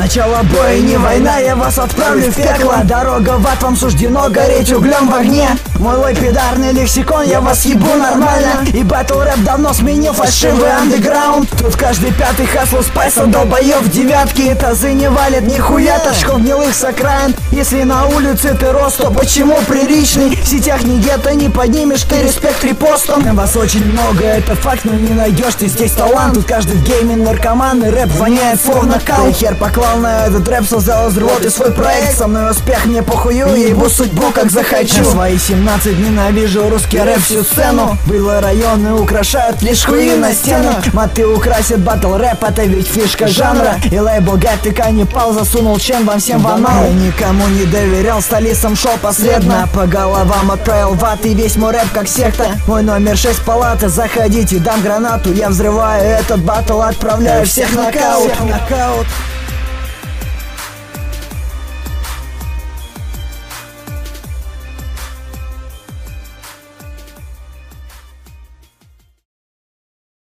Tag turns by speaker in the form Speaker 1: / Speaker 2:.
Speaker 1: Начало боя не война, я вас отправлю в пекло. Дорога в ад, вам суждено гореть углем в огне. Мой лапидарный лексикон, я вас ебу нормально. И батл рэп давно сменил фальшивый андеграунд. Тут каждый пятый хаслу спайса, долбоёб девятки. Тазы не валят нихуя, ташков гнилых с окраин. Если на улице ты рост, то почему приличный? В сетях ни гетто не поднимешь ты респект репостом. Вас очень много, это факт, но не найдешь ты здесь талант. Тут каждый в гейме наркоман, и рэп воняет словно нокаут. Ты хер поклал на этот рэп, создал из рвоты свой проект. Со мной успех мне похую, я ебу судьбу как захочу. На свои 17 ненавижу русский рэп всю сцену. Было районы украшают лишь хуи на стену. Маты украсят батл рэп, это ведь фишка жанра. И лейбл ГТК не пал, засунул член вам всем в анал. Я никому не доверял, столицам шел последно. По головам отправил в ад и весь мой рэп как секта. Мой номер 6 палата, заходите, дам гранату. Я взрываю этот батл, отправляю всех нокаут.